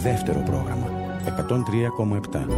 δεύτερο πρόγραμμα 103,7.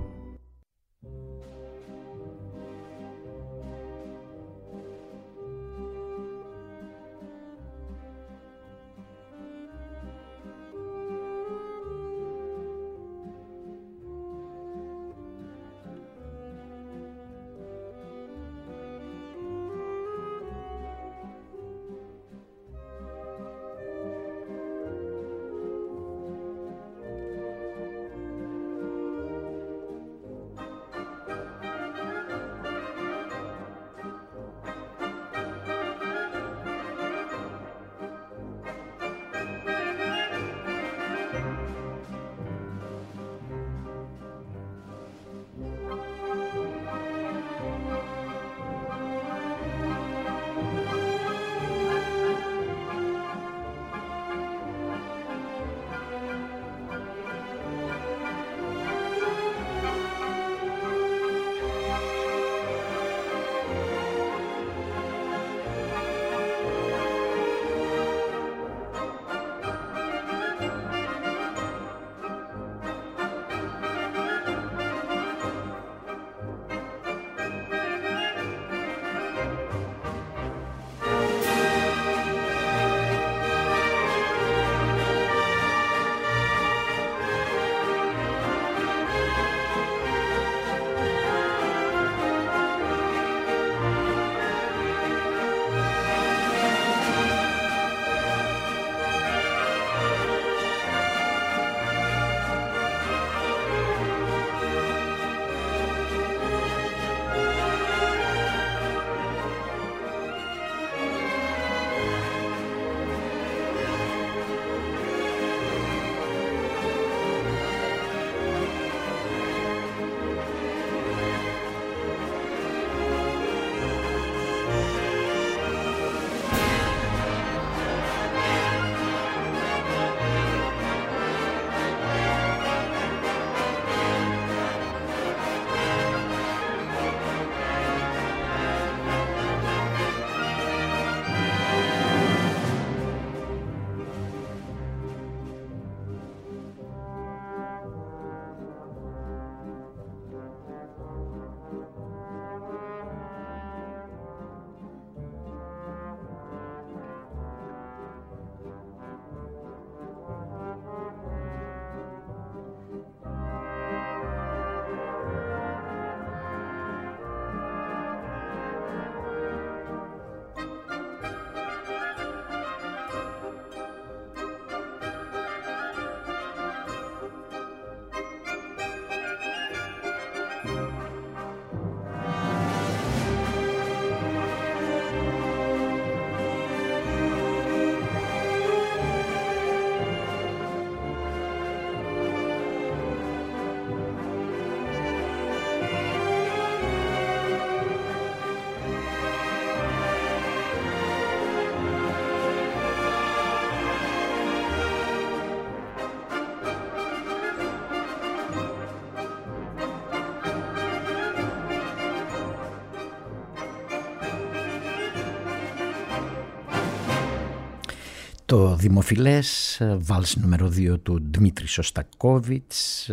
Το δημοφιλές βάλς νούμερο 2 του Ντμήτρη Σωστακόβιτς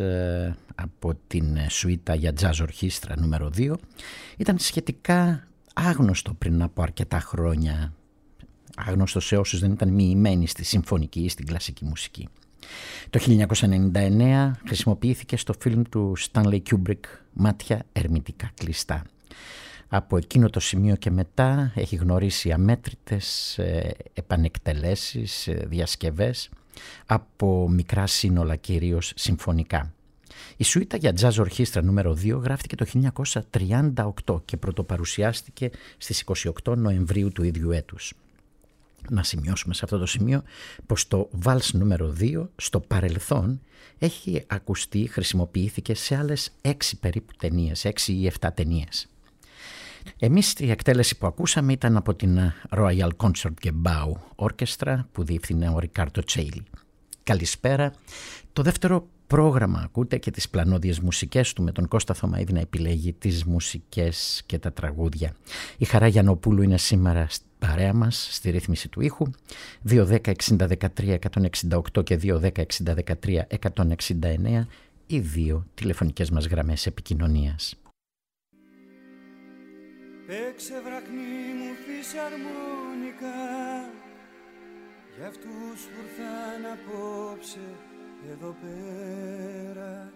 από την σουίτα για τζάζ ορχήστρα νούμερο 2 ήταν σχετικά άγνωστο πριν από αρκετά χρόνια, άγνωστο σε όσους δεν ήταν μοιημένοι στη συμφωνική ή στην κλασική μουσική. Το 1999 χρησιμοποιήθηκε στο φιλμ του Stanley Kubrick «Μάτια ερμητικά κλειστά». Από εκείνο το σημείο και μετά έχει γνωρίσει αμέτρητες επανεκτελέσεις, διασκευές από μικρά σύνολα, κυρίως συμφωνικά. Η σουίτα για τζάζ ορχήστρα νούμερο 2 γράφτηκε το 1938 και πρωτοπαρουσιάστηκε στις 28 Νοεμβρίου του ίδιου έτους. Να σημειώσουμε σε αυτό το σημείο πως το βάλς νούμερο 2 στο παρελθόν έχει ακουστεί, χρησιμοποιήθηκε σε άλλες 6 περίπου ταινίες, 6 ή 7 ταινίες. Εμείς η εκτέλεση που ακούσαμε ήταν από την Royal Concert και Bow Orchestra που διεύθυνε ο Ρικάρντο Τσέιλι. Καλησπέρα. Το δεύτερο πρόγραμμα ακούτε και τις πλανόδιες μουσικές του, με τον Κώστα Θωμαίδη να επιλέγει τις μουσικές και τα τραγούδια. Η Χαρά Γιαννοπούλου είναι σήμερα παρέα μας στη ρύθμιση του ήχου. 210-60-13-168 και 210-60-13-169 οι δύο τηλεφωνικές μας γραμμές επικοινωνίας. Παίξε βραχνή μου φυσαρμόνικα για αυτούς που ήρθαν απόψε εδώ πέρα.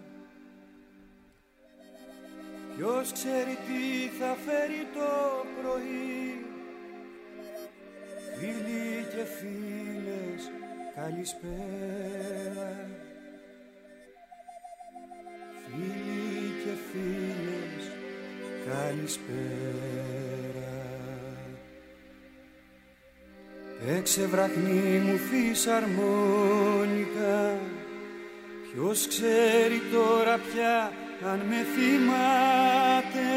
Ποιος ξέρει τι θα φέρει το πρωί. Φίλοι και φίλες, καλησπέρα. Φίλοι και φίλες, καλησπέρα. Παίξε βραχνή μου φυσαρμόνικα. Ποιος ξέρει τώρα πια αν με θυμάται.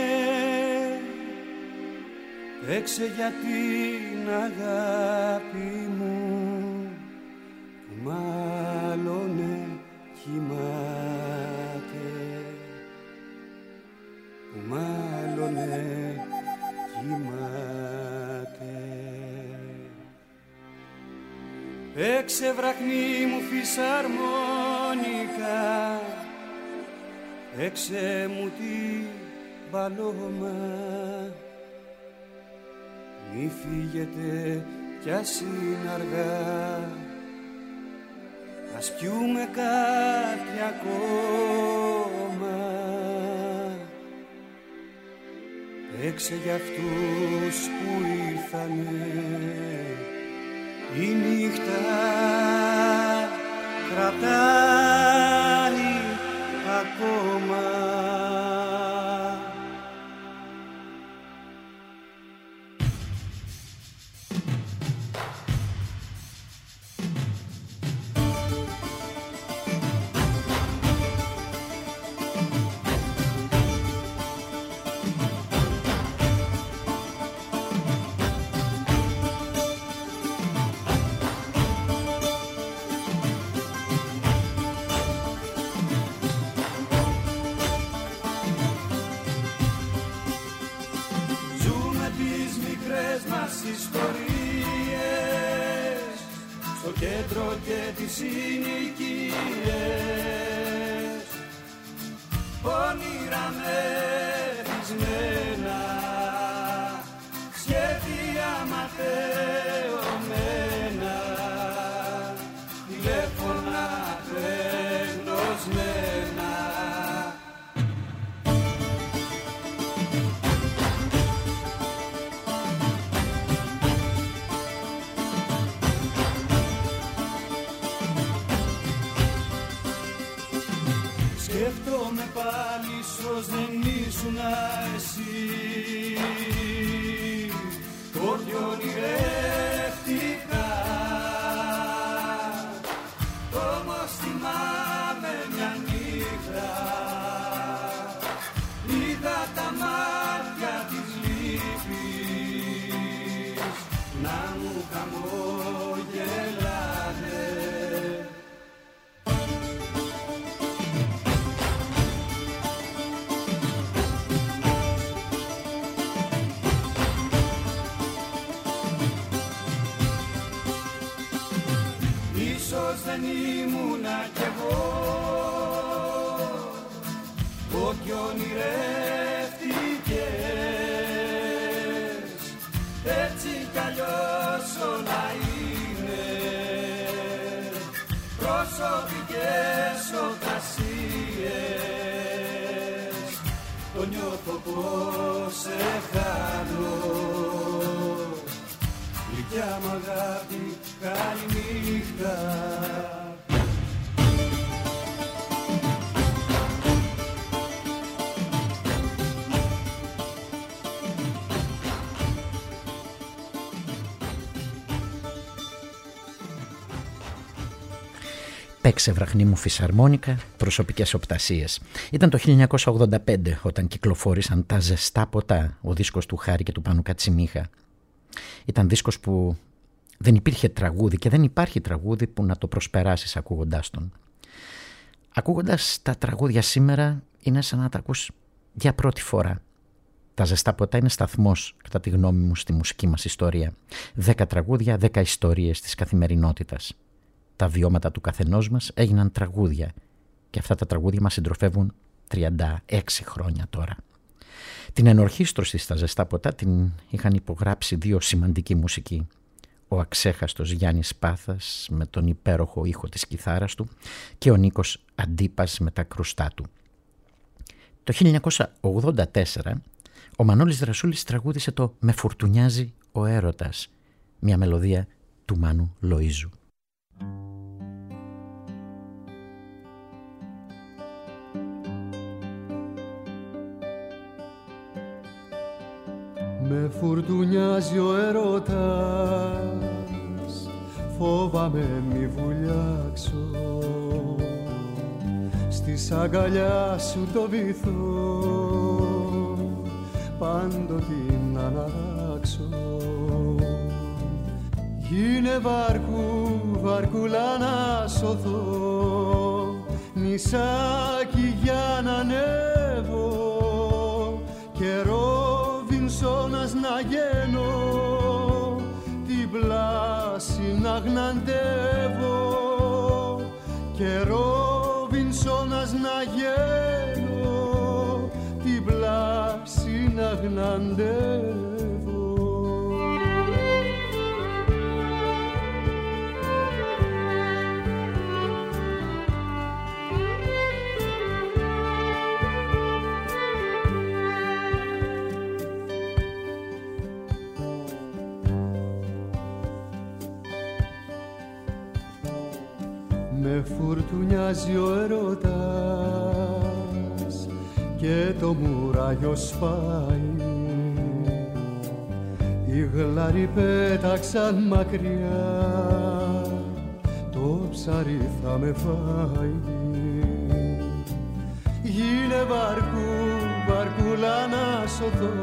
Παίξε για την αγάπη μου που μάλλον κοιμάται. Που μάλλον κοιμάται. Παίξε βραχνή μου φυσαρμόνικα. Παίξε μου την παλώμα. Μη φύγετε κι ας είναι αργά. Ας πιούμε κάτι ακόμα. Παίξε για αυτούς που ήρθανε. Η νύχτα κρατάει ακόμα. Ιστορίες στο κέντρο και τις συνοικίες, όνειρα μεθυσμένα, σχέδια ματαιωμένα, τηλέφωνα γνωσμένα. Σκέφτομαι πάλι πως δεν ήσουνα εσύ, ότι ονειρεύτηκα. Όμως θυμάμαι μια νύχτα, είδα τα μάτια της λύπης να μου χαμογελάνε. Ίσως δεν ήμουνα κι εγώ ό,τι ονειρεύτηκες. Έτσι κι αλλιώς όλα είναι προσωπικές οκασίες. Το νιώθω πως σε χάνω. Γλυκιά μ' αγάπη, καληνύχτα. Παίξε βραχνή μου φυσαρμόνικα, προσωπικές οπτασίες. Ήταν το 1985 όταν κυκλοφόρησαν τα ζεστά ποτά, ο δίσκος του Χάρη και του Πάνου Κατσιμίχα. Ήταν δίσκος που δεν υπήρχε τραγούδι και δεν υπάρχει τραγούδι που να το προσπεράσεις ακούγοντάς τον. Ακούγοντας τα τραγούδια σήμερα είναι σαν να τα ακούς για πρώτη φορά. Τα Ζεστά Ποτά είναι σταθμός, κατά τη γνώμη μου, στη μουσική μας ιστορία. 10 τραγούδια, 10 ιστορίες της καθημερινότητας. Τα βιώματα του καθενός μας έγιναν τραγούδια και αυτά τα τραγούδια μας συντροφεύουν 36 χρόνια τώρα. Την ενορχήστρωση στα Ζεστά Ποτά την είχαν υπογράψει 2 σημαντικοί μουσικοί. Ο αξέχαστος Γιάννης Πάθας με τον υπέροχο ήχο της κιθάρας του και ο Νίκος Αντίπας με τα κρουστά του. Το 1984 ο Μανώλης Δρασούλης τραγούδισε το «Με φουρτουνιάζει ο έρωτας», μια μελωδία του Μάνου Λοΐζου. Με φουρτουνιάζει ο έρωτας, φόβαμαι μη βουλιάξω, στις αγκαλιά σου το βυθό πάντοτε να αναράξω. Γίνε βαρκούλα να σωθώ, νησάκι για να ανέβω και Ροβινσόνας να γίνω, την πλάση να γναντεύω και Ροβινσόνας να γίνω, την πλάση να γναντεύω. Με φουρτουνιάζει ο έρωτας και το μουράγιο σπάει, οι γλάροι πέταξαν μακριά, το ψάρι θα με φάει. Γίνε βαρκούλα να σωθώ,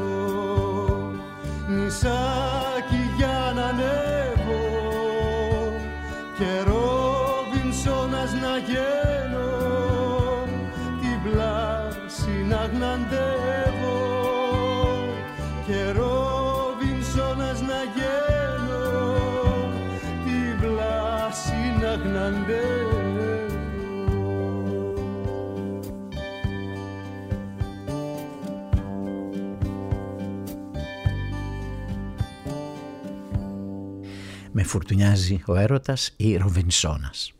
νησάκι για να ανέβω και Ροβινσόνας να γίνω, την πλάση να γναντεύω και Ροβινσόνας να γίνω, την πλάση να γναντεύω. Με φουρτουνιάζει ο έρωτας ή Ροβινσόνας.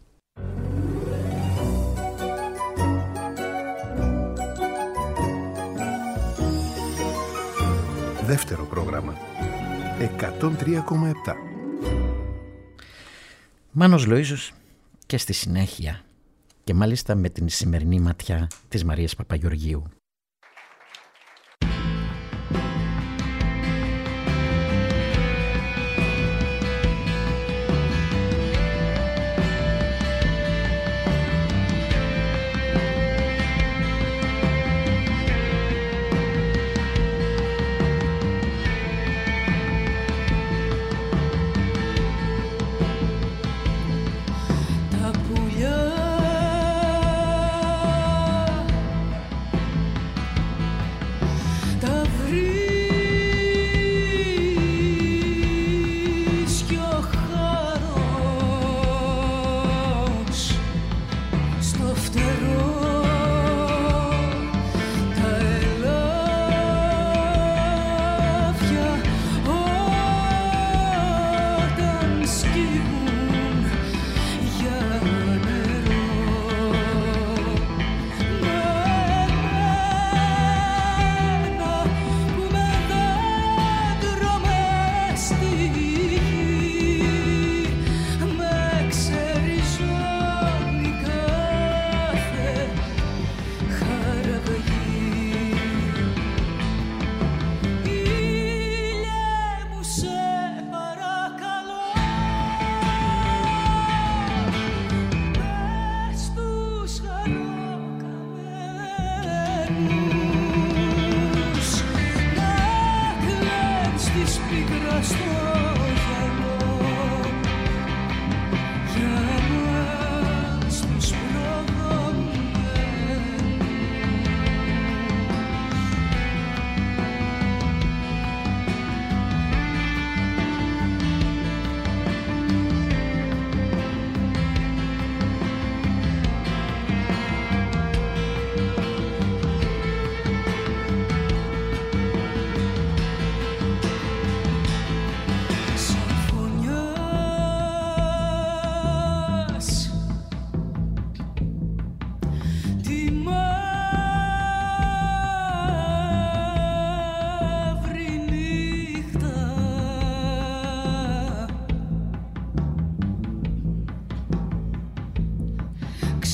Δεύτερο πρόγραμμα 103,7. Μάνος Λοΐζος και στη συνέχεια, και μάλιστα με την σημερινή ματιά της Μαρίας Παπαγεωργίου.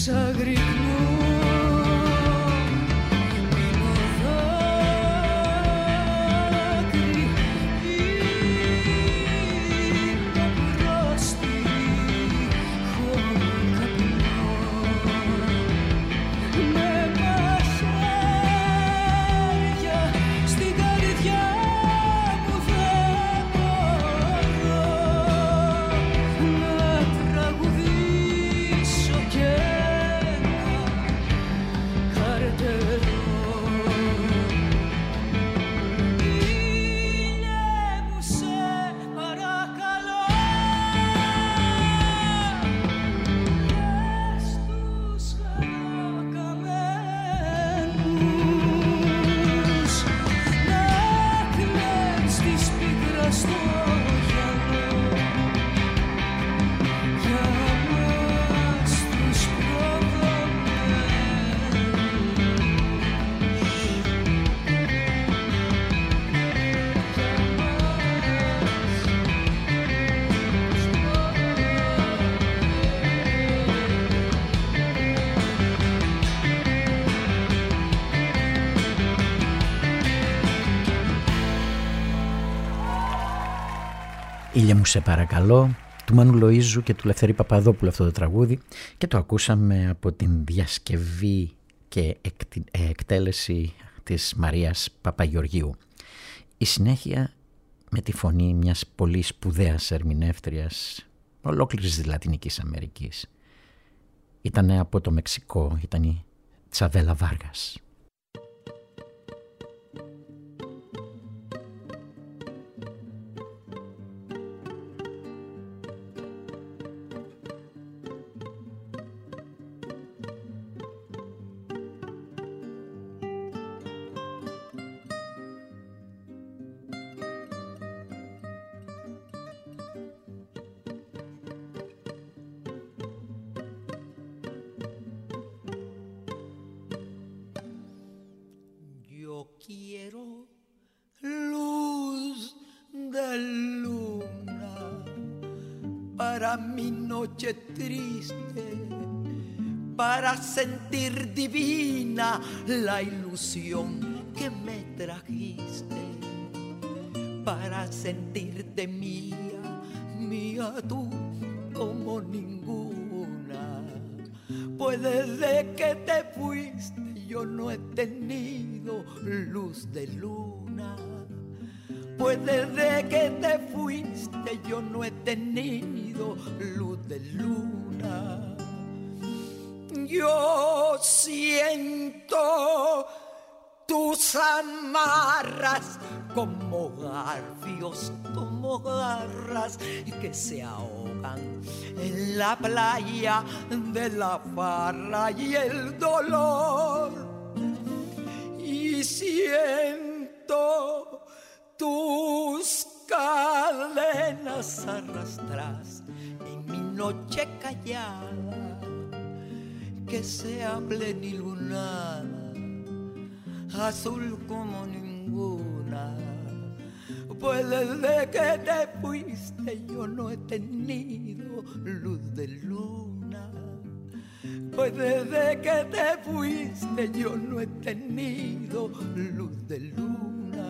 «Ήλια μου σε παρακαλώ» του Μάνου Λοΐζου και του Λευθέρη Παπαδόπουλου αυτό το τραγούδι, και το ακούσαμε από την διασκευή και εκτέλεση της Μαρίας Παπαγεωργίου. Η συνέχεια με τη φωνή μιας πολύ σπουδαίας ερμηνεύτριας ολόκληρης της Λατινικής Αμερικής. Ήταν από το Μεξικό, ήταν η Τσαβέλα Βάργας. Para sentir divina la ilusión que me trajiste, para sentirte mía, mía tú como ninguna. Pues desde que te fuiste yo no he tenido luz de luna. Pues desde que te fuiste yo no he tenido luz de luna. Yo siento tus amarras como garfios, como garras que se ahogan en la playa de la farra y el dolor. Y siento tus cadenas arrastras en mi noche callada, que sea plenilunada, azul como ninguna. Pues desde que te fuiste yo no he tenido luz de luna. Pues desde que te fuiste yo no he tenido luz de luna.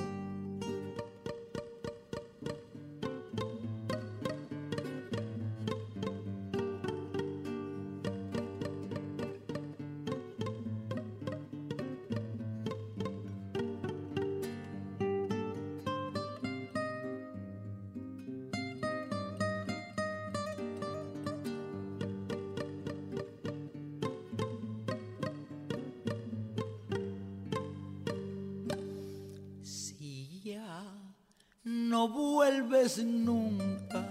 No vuelves nunca,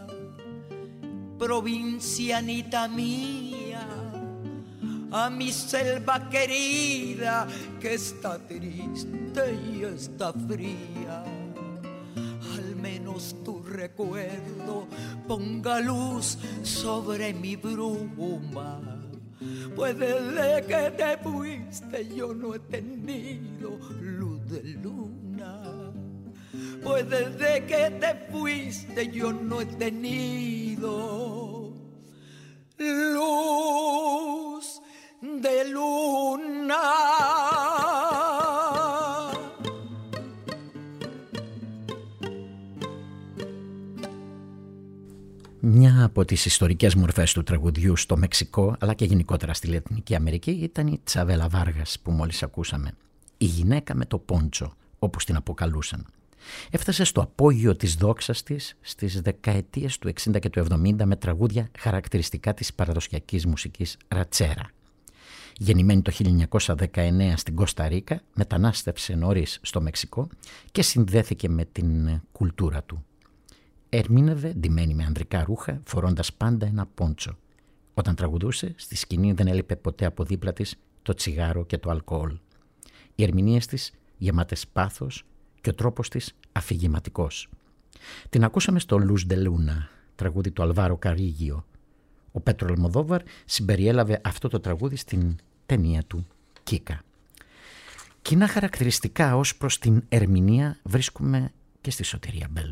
provincianita mía, a mi selva querida que está triste y está fría. Al menos tu recuerdo ponga luz sobre mi bruma. Pues desde que te fuiste yo no he tenido luz de luna. Pues desde que te fuiste yo no he tenido luz Μία από τις ιστορικές μορφές του τραγουδιού στο Μεξικό, αλλά και γενικότερα στη Λατινική Αμερική, ήταν η Τσαβέλα Βάργας που μόλις ακούσαμε. Η γυναίκα με το πόντσο, όπως την αποκαλούσαν. Έφτασε στο απόγειο της δόξας της στις δεκαετίες του 60 και του 70 με τραγούδια χαρακτηριστικά της παραδοσιακής μουσικής ρατσέρα. Γεννημένη το 1919 στην Κώστα Ρίκα, μετανάστευσε νωρίς στο Μεξικό και συνδέθηκε με την κουλτούρα του. Ερμήνευε ντυμένη με ανδρικά ρούχα, φορώντας πάντα ένα πόντσο. Όταν τραγουδούσε, στη σκηνή δεν έλειπε ποτέ από δίπλα της το τσιγάρο και το αλκοόλ. Οι ερμηνείες της γεμάτες πάθος και ο τρόπος της αφηγηματικός. Την ακούσαμε στο «Λους ντε Λούνα», τραγούδι του Αλβάρο Καρίγιο. Ο Πέτρο Αλμοδόβαρ συμπεριέλαβε αυτό το τραγούδι στην ταινία του «Κίκα». Κοινά χαρακτηριστικά ως προς την ερμηνεία βρίσκουμε και στη Σωτηρία Μπέλου.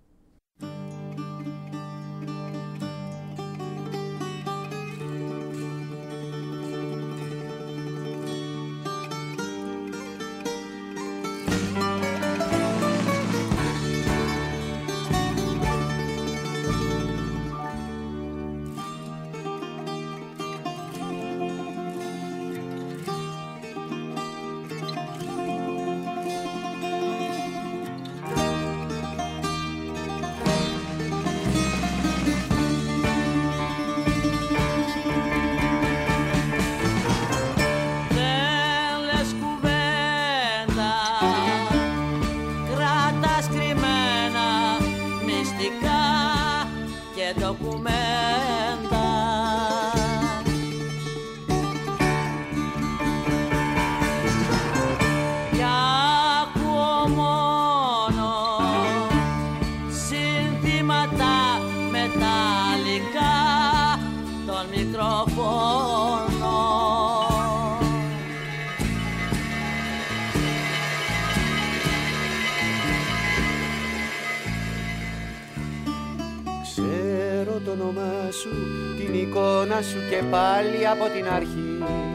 Ξέρω το όνομά σου, την εικόνα σου και πάλι από την αρχή.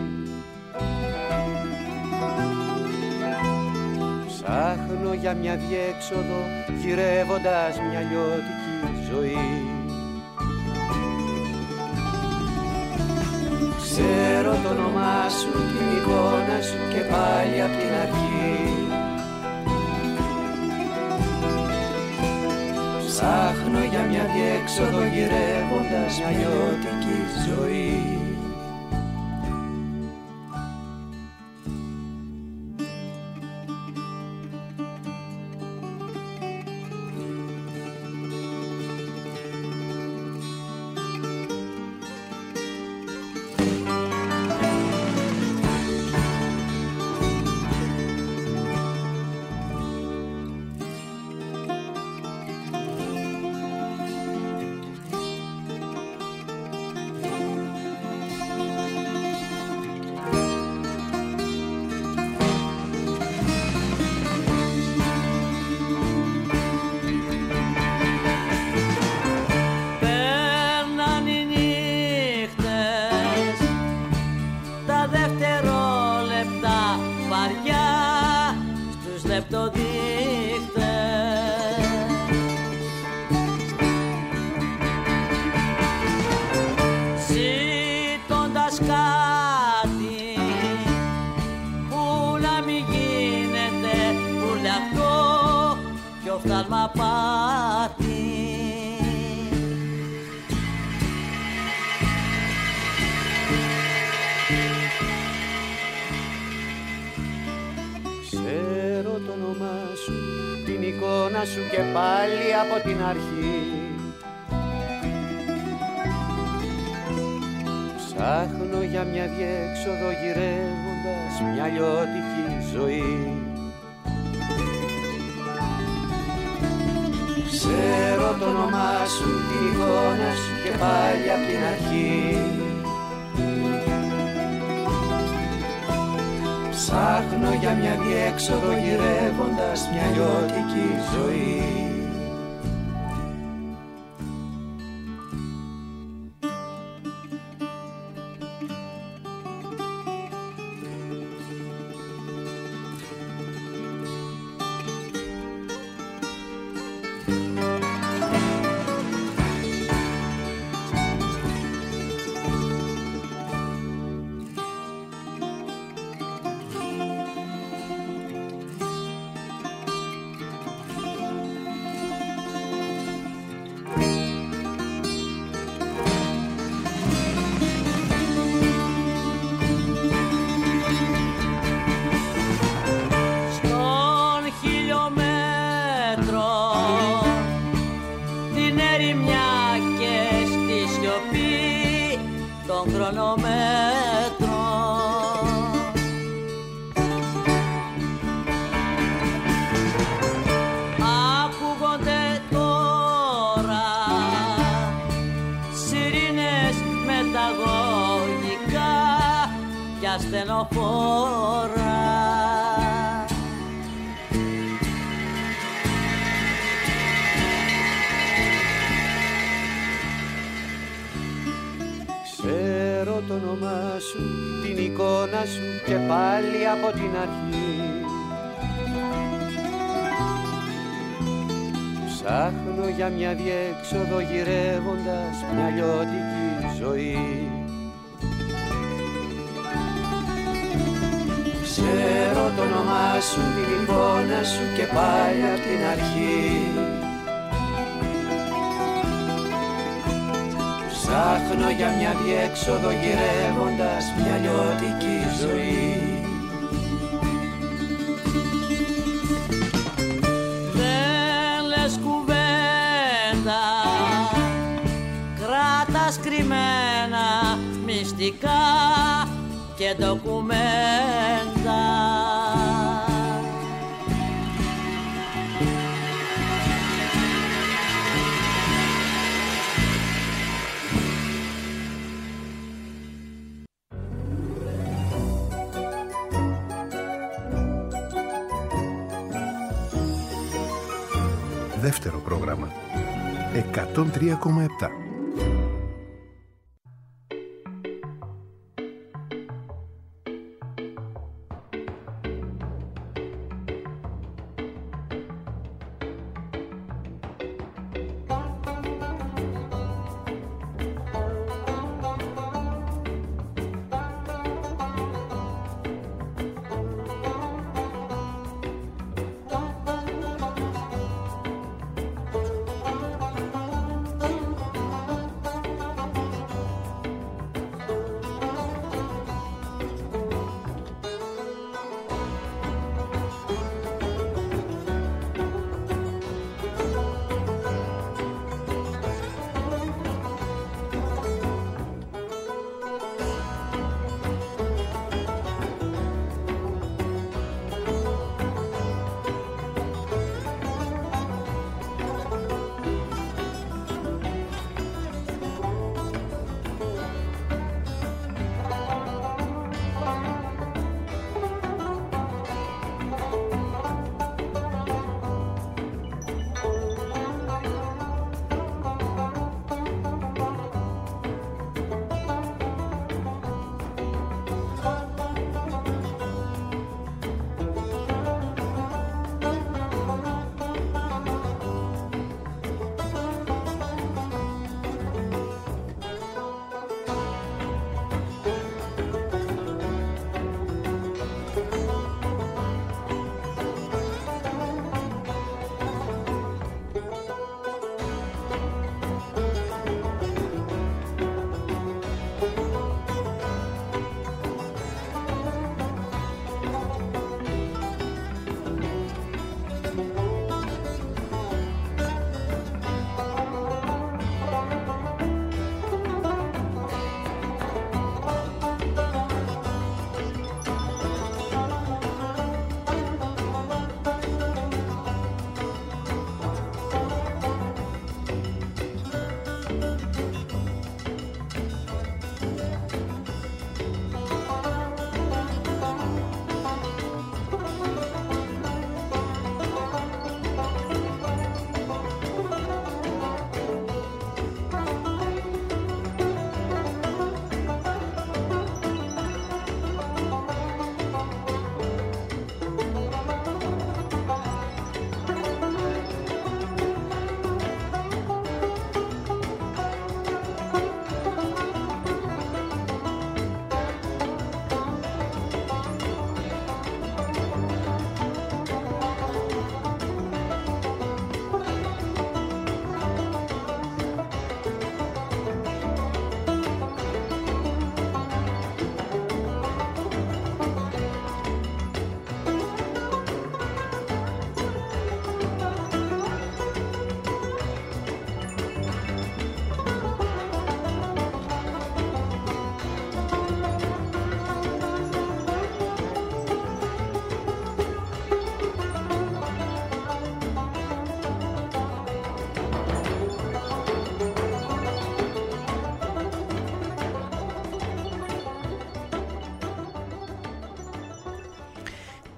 Ψάχνω για μια διέξοδο, γυρεύοντας μια λιώτικη ζωή. Ξέρω το όνομά σου, την εικόνα σου και πάλι από την αρχή. Ψάχνω για μια διέξοδο, γυρεύοντας μια λιώτικη ζωή. Ξέρω το όνομά σου, την εικόνα σου και πάλι από την αρχή. Ψάχνω για μια διέξοδο, γυρεύοντας μια λιώτικη ζωή. Ξέρω το όνομά σου, την εικόνα σου και πάλι από την αρχή. Ψάχνω για μια διέξοδο, γυρεύοντας μια λιώτικη ζωή. των χρονομέτρων. Ακούγονται τώρα σιρήνες μεταγωγικά και ασθενοφόρα. Ξέρω το όνομά σου, την εικόνα σου και πάλι από την αρχή. Ψάχνω για μια διέξοδο γυρεύοντας μια λιώτικη ζωή. Ξέρω το όνομά σου, την εικόνα σου και πάλι από την αρχή. Ψάχνω για μια διέξοδο γυρεύοντας μια λιώτικη ζωή. Δεν λες κουβέντα, κράτας κρυμμένα μυστικά και ντοκουμέντα. Δεύτερο πρόγραμμα 103,7.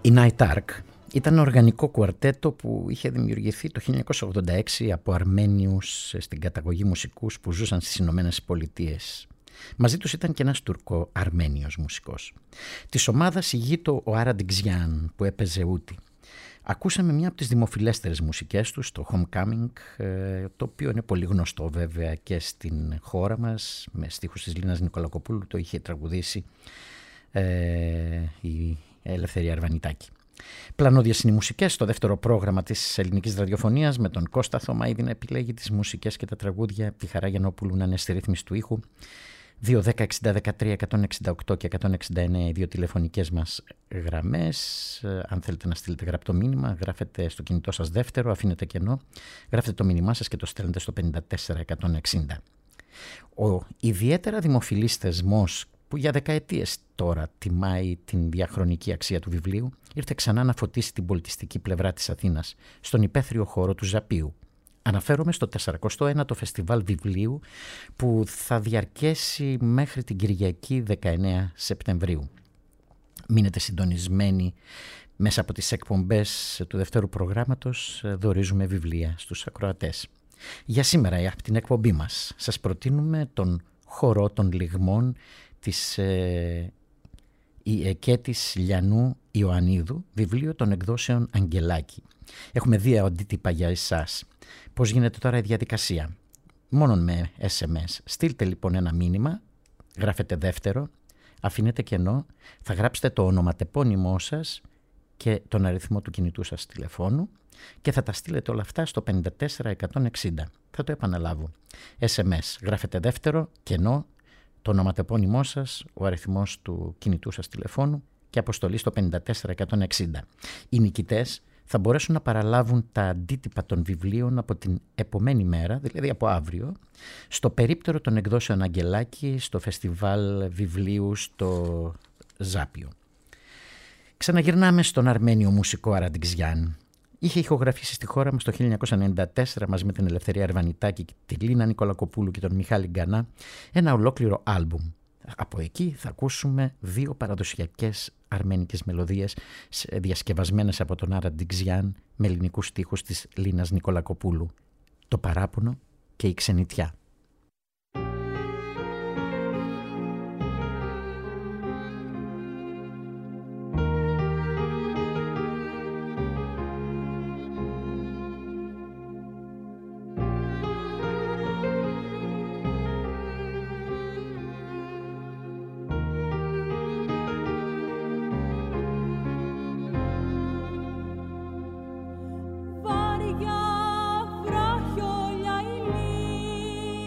Η Night Ark ήταν οργανικό κουαρτέτο που είχε δημιουργηθεί το 1986 από Αρμένιους στην καταγωγή μουσικούς που ζούσαν στις Ηνωμένες Πολιτείες. Μαζί τους ήταν και ένας Τουρκο-Αρμένιος μουσικός. Της ομάδας ηγείτο ο Άρα Ντιγκζιάν που έπαιζε ούτη. Ακούσαμε μια από τις δημοφιλέστερες μουσικές τους, το Homecoming, το οποίο είναι πολύ γνωστό βέβαια και στην χώρα μας, με στίχους της Λίνας Νικολακοπούλου, το είχε τραγουδήσει η Ελευθερία Αρβανιτάκη. Πλανόδιες είναι οι μουσικές στο δεύτερο πρόγραμμα της ελληνικής ραδιοφωνίας, με τον Κώστα Θωμαίδη να επιλέγει τις μουσικές και τα τραγούδια, τη Χαρά Γιαννόπουλου να είναι στη ρύθμιση του ήχου. 2-10-60-13-168 και 169 οι δύο τηλεφωνικές μας γραμμές. Αν θέλετε να στείλετε γραπτό μήνυμα, γράφετε στο κινητό σας δεύτερο, αφήνετε κενό, γράφετε το μήνυμά σας και το στέλνετε στο 54-160. Ο ιδιαίτερα δημοφιλής θεσμός που για δεκαετίες τώρα τιμάει την διαχρονική αξία του βιβλίου, ήρθε ξανά να φωτίσει την πολιτιστική πλευρά της Αθήνας, στον υπαίθριο χώρο του Ζαπίου. Αναφέρομαι στο 41ο Φεστιβάλ Βιβλίου που θα διαρκέσει μέχρι την Κυριακή 19 Σεπτεμβρίου. Μείνετε συντονισμένοι μέσα από τις εκπομπές του δεύτερου προγράμματος, δωρίζουμε βιβλία στους ακροατές. Για σήμερα από την εκπομπή μας σας προτείνουμε τον Χορό των Λιγμών της Εκέτης Λιανού Ιωαννίδου, βιβλίο των εκδόσεων Αγγελάκη. Έχουμε δύο αντίτυπα για εσάς. Πώς γίνεται τώρα η διαδικασία? Μόνον με SMS. Στείλτε λοιπόν ένα μήνυμα, γράφετε δεύτερο, αφήνετε κενό, θα γράψετε το ονοματεπώνυμό σας και τον αριθμό του κινητού σας τηλεφώνου και θα τα στείλετε όλα αυτά στο 54160. Θα το επαναλάβω. SMS, γράφετε δεύτερο, κενό, το ονοματεπώνυμό σας, ο αριθμός του κινητού σας τηλεφώνου και αποστολή στο 54160. Οι νικητές θα μπορέσουν να παραλάβουν τα αντίτυπα των βιβλίων από την επομένη μέρα, δηλαδή από αύριο, στο περίπτερο των εκδόσεων Αγγελάκη, στο Φεστιβάλ Βιβλίου στο Ζάπιο. Ξαναγυρνάμε στον Αρμένιο μουσικό Άρα Ντιγκζιάν. Είχε ηχογραφήσει στη χώρα μας το 1994 μαζί με την Ελευθερία Αρβανιτάκη, τη Λίνα Νικολακοπούλου και τον Μιχάλη Γκανά ένα ολόκληρο άλμπουμ. Από εκεί θα ακούσουμε δύο παραδοσιακές αρμένικες μελωδίες διασκευασμένες από τον Άρα Ντιγκζιάν με ελληνικούς στίχους της Λίνας Νικολακοπούλου. Το Παράπονο και η Ξενιτιά. Βαριά βραχιόλια ηλί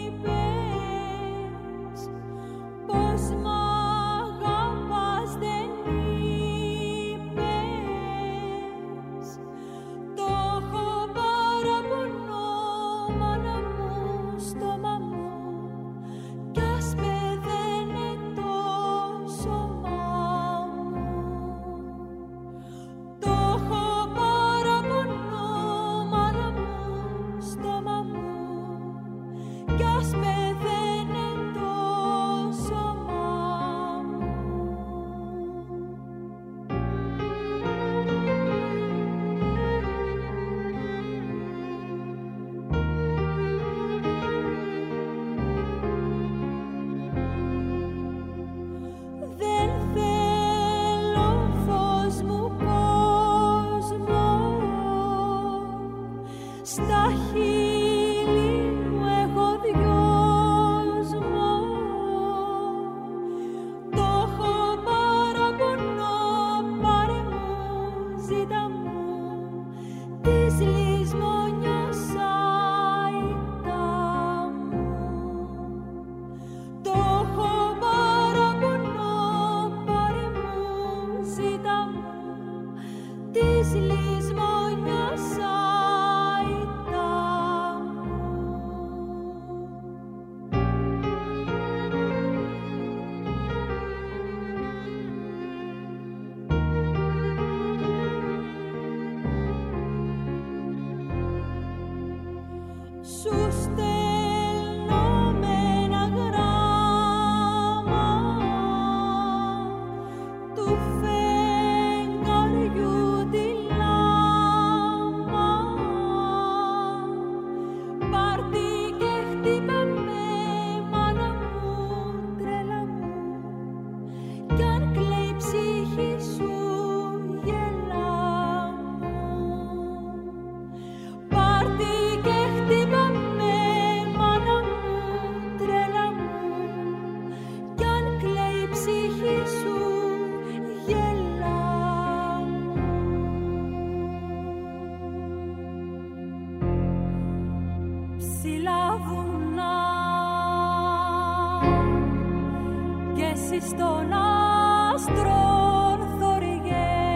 εις των άστρων θωριές.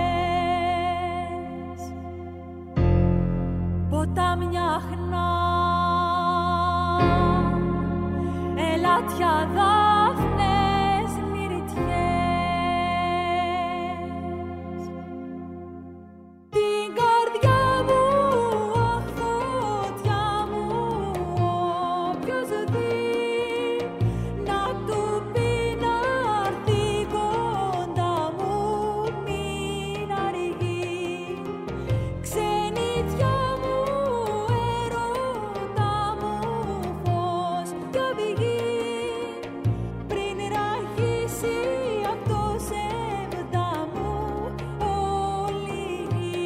Ποτάμια χνά, ελάτια δάφνες μυρτιές. Την καρδιά μου, αχ φωτιά μου, όποιος δει να του πει να έρθει κοντά μου, μην αργεί. Ξενιτιά μου, έρωτα μου, φως κι οδηγεί, πριν ραγίσει απ' το σέβτα μου όλη η γη.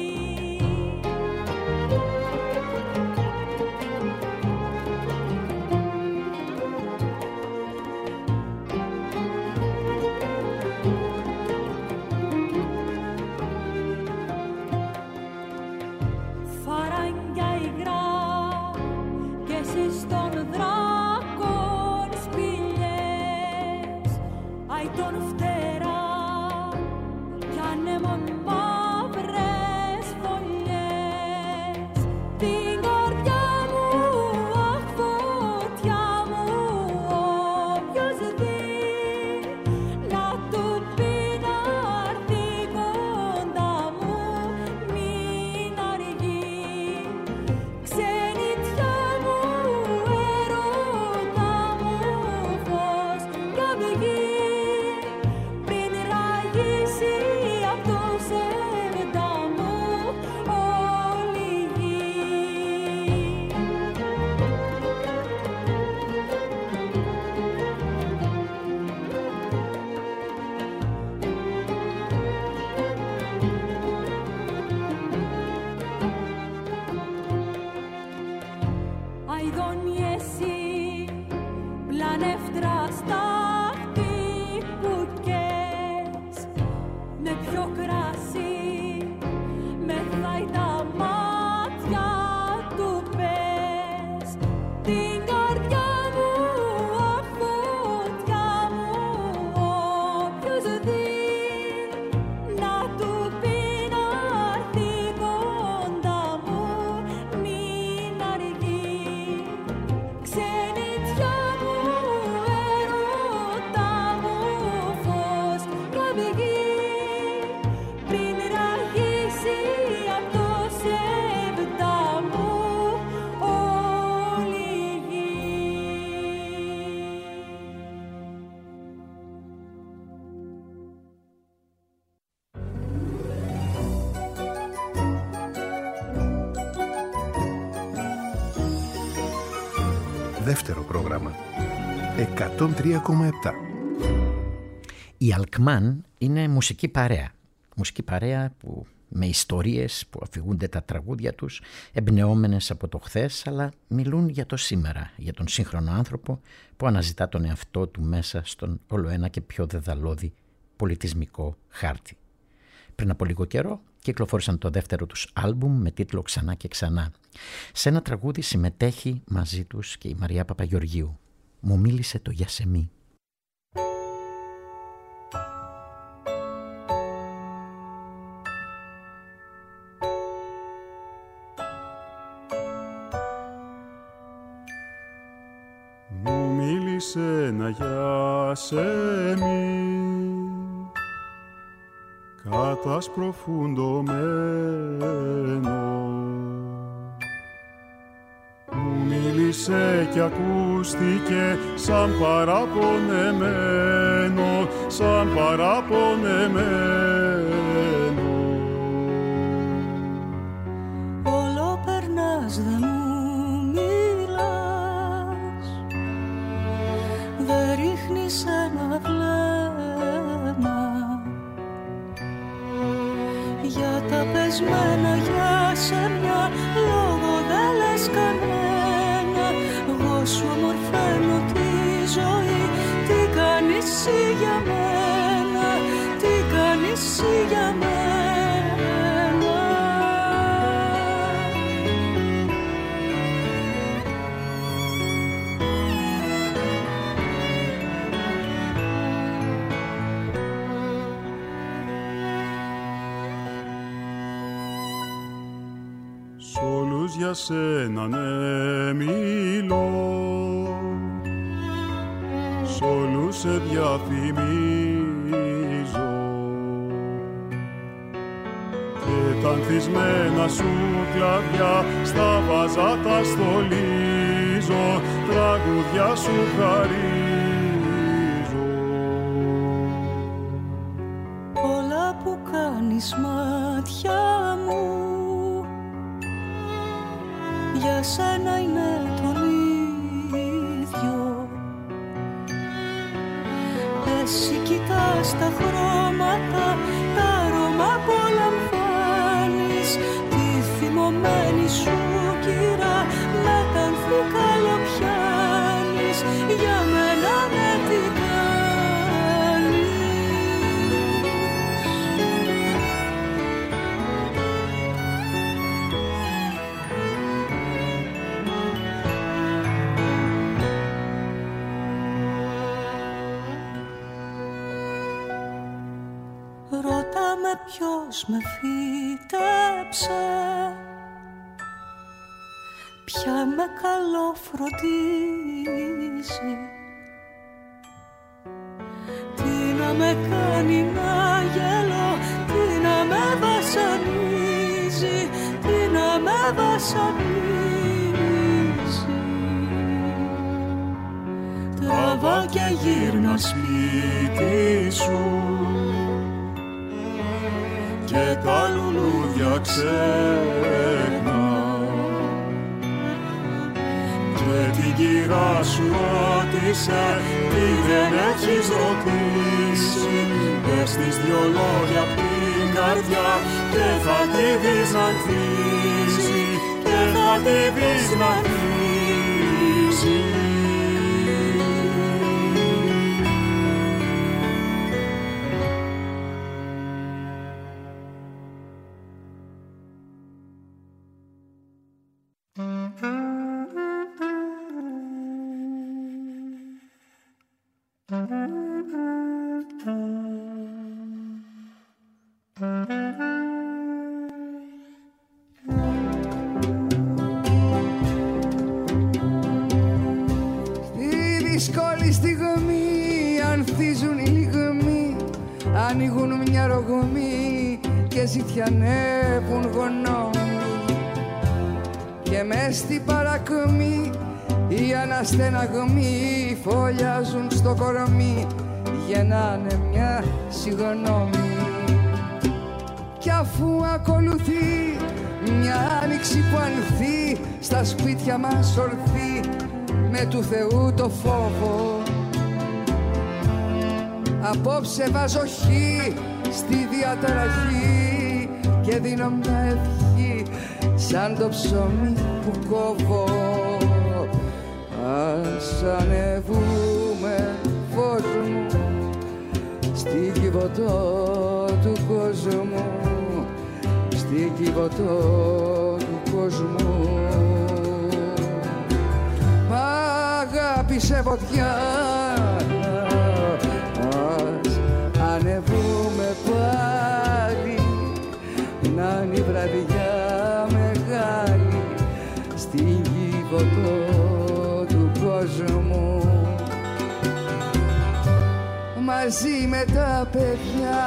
Φαράγγια υγρά κι εσύ στον δράκον σπηλιές, αϊτόν φτερά κι ανέμον μαύρες φωλιές. Την καρδιά μου, αχ φωτιά μου, όποιος δει να του πει να έρθει κοντά μου, μην αργεί. Ξενιτιά μου, έρωτα μου, φως κι οδηγεί, πριν ραγίσει απ' το σέβτα μου όλη η γη. Αηδόνι εσύ, πλανεύτρα στάχτη που καις, με πιο κρασί, μεθάει τα μάτια του πες. Την καρδιά μου, αχ φωτιά μου, όποιος δει να του πει να έρθει κοντά μου, μην αργεί. Ξενιτιά μου, έρωτα μου, φως κι οδηγεί, πριν ραγίσει απ' το σέβτα μου όλη η γη. Δεύτερο πρόγραμμα. 103,7. Η Αλκμάν είναι μουσική παρέα. Μουσική παρέα που με ιστορίες που αφηγούνται τα τραγούδια τους, εμπνεόμενες από το χθες, αλλά μιλούν για το σήμερα, για τον σύγχρονο άνθρωπο που αναζητά τον εαυτό του μέσα στον ολοένα και πιο δεδαλώδη πολιτισμικό χάρτη. Πριν από λίγο καιρό κυκλοφόρησαν το δεύτερο τους άλμπουμ με τίτλο «Ξανά και ξανά». Σε ένα τραγούδι συμμετέχει μαζί τους και η Μαριά Παπαγεωργίου. «Μου μίλησε το Γιασεμί». Μου μίλησε ένα Γιασεμί, κατασπροφουντωμένο. Μου μίλησε κι ακούστηκε σαν παραπονεμένο, σαν παραπονεμένο. Όλο περνάς, δε μου μιλάς, δε ρίχνεις ένα βλέμμα για τα πεσμένα Γιασεμιά, λόγο δεν λες κανένα. Εγώ σου ομορφαίνω τη ζωή, τι κάνεις εσύ για μένα, τι κάνεις εσύ για μένα. για σένα ναι μιλώ, σ' όλους σε διαφημίζω και τα ανθισμένα σου κλαδιά στα βάζα τα στολίζω, τραγουδιά σου χαρίζω. Όλα που κάνεις μάτια μου για σένα είναι τον ίδιο. Εσύ κοιτάς τα χρώματα, τα αρώμα απολαμβάνεις, τη θυμωμένη σου κύρα με τα ανθή καλοπιάνεις, για μένα με τι κάνεις. Ρώτα με ποιος με φύτεψε, ποια με καλό φροντίζει, τι να με κάνει να γελώ, τι να με βασανίζει, τι να με βασανίζει. Τραβά και γύρνα σπίτι σου και τα λουλούδια ξέχνα και την κυρά σου ρώτησε τι δεν έχεις ρωτήσει, πες της δυο λόγια απ' την καρδιά και θα τη δεις να ανθίζει, και θα τη δεις να ανθίζει. Ανοίγουν μια ρογμή και ζητιανεύουν γονόμοι, και μες στην παρακμή οι αναστεναγμοί φωλιάζουν στο κορμί, γεννάνε μια συγγνώμη. Κι αφού ακολουθεί μια άνοιξη που ανθεί στα σπίτια μας ορθή με του Θεού το φόβο, απόψε βάζω χ στη διαταραχή και δίνω μια ευχή σαν το ψωμί που κόβω. Ας ανεβούμε, φως μου, στην κυβωτό του κόσμου, στην κυβωτό του κόσμου. Μ' αγάπησε φωτιά, ανεβούμε πάλι, να είναι η βραδιά μεγάλη στην κύβωτο του κόσμου, μαζί με τα παιδιά.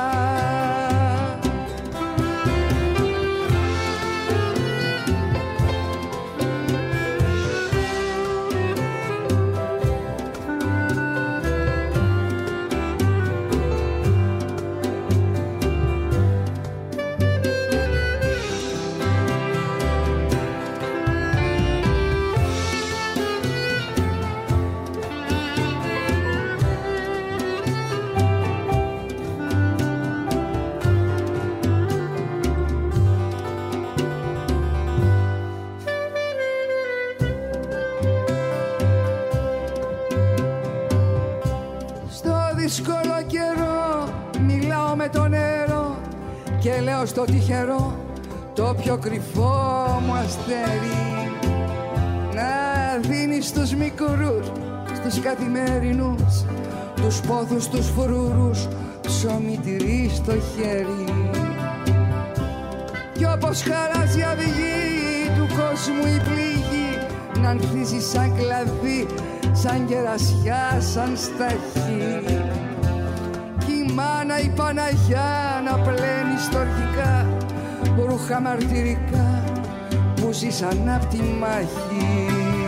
Δύσκολο καιρό μιλάω με το νερό και λέω στο τυχερό το πιο κρυφό μου αστέρι, να δίνει στους μικρούς, στους καθημερινούς, τους πόθους, τους φρούρους, ψωμί τυρί στο χέρι. Κι όπως χαράζει η αυγή του στήθος μου η πληγή να ανθίζει σαν κλαδί, σαν κερασιά, σαν σταχύ. Κι η μάνα η Παναγιά να πλένει στοργικά ρούχα μαρτυρικά που ζήσαν απ' τη μάχη.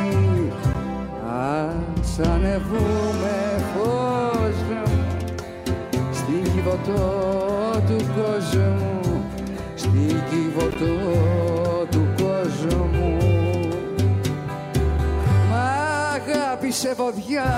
Ας ανεβούμε φως στην κυβωτό του κόσμου, στην κυβωτό του κόσμου. Μ' αγάπησε βοδιά,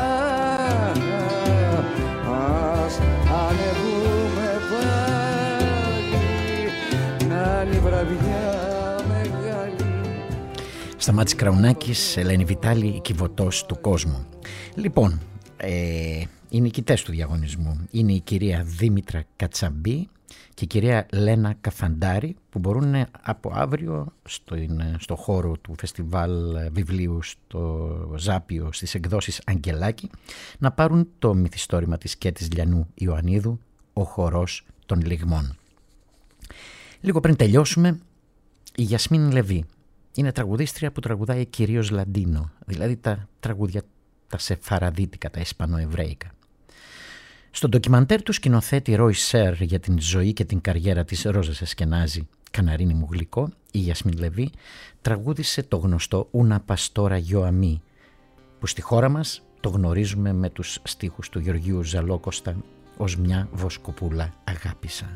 ας ανεβούμε πάλι, να είναι η βραδιά μεγάλη. Σταμάτης Κραουνάκης, Ελένη Βιτάλη, η Κιβωτός του κόσμου. Λοιπόν, οι νικητές του διαγωνισμού είναι η κυρία Δήμητρα Κατσαμπή και η κυρία Λένα Καφαντάρη, που μπορούν από αύριο στο χώρο του φεστιβάλ βιβλίου στο Ζάπιο στις εκδόσεις Αγγελάκη να πάρουν το μυθιστόρημα της Κέτης Λιανού Ιωαννίδου, «Ο χορός των λιγμών». Λίγο πριν τελειώσουμε, η Γιασμίν Λεβί είναι τραγουδίστρια που τραγουδάει κυρίως λαντίνο, δηλαδή τα τραγούδια τα σεφαραδίτικα, τα ισπανοεβραίικα. Στο ντοκιμαντέρ του σκηνοθέτη Ρόι Σέρ για την ζωή και την καριέρα της Ρόζας Εσκενάζη, «Καναρίνι μου γλυκό», η Γιασμίν Λεβί τραγούδισε το γνωστό «Ούνα Παστόρα Γιο Αμί», που στη χώρα μας το γνωρίζουμε με τους στίχους του Γεωργίου Ζαλόκοστα «Ως μια βοσκοπούλα αγάπησα».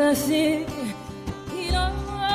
εσύ να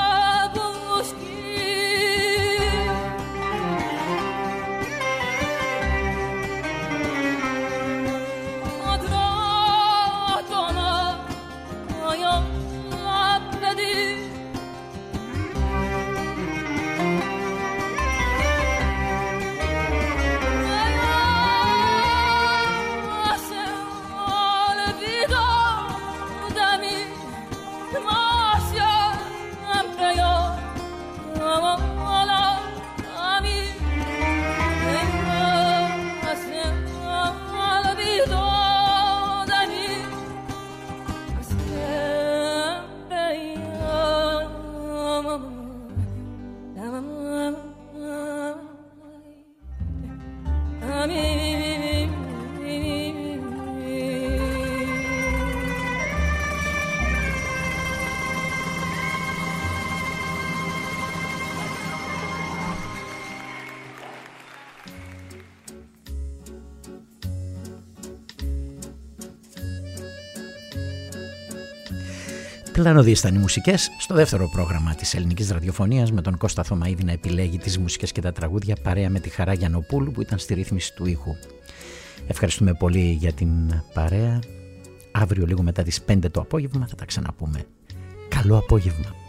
Πλανωδίες ήταν οι μουσικές στο δεύτερο πρόγραμμα της ελληνικής ραδιοφωνίας, με τον Κώστα Θωμαίδη να επιλέγει τις μουσικές και τα τραγούδια παρέα με τη Χαρά Γιαννοπούλου που ήταν στη ρύθμιση του ήχου. Ευχαριστούμε πολύ για την παρέα. Αύριο λίγο μετά τις 5 το απόγευμα θα τα ξαναπούμε. Καλό απόγευμα.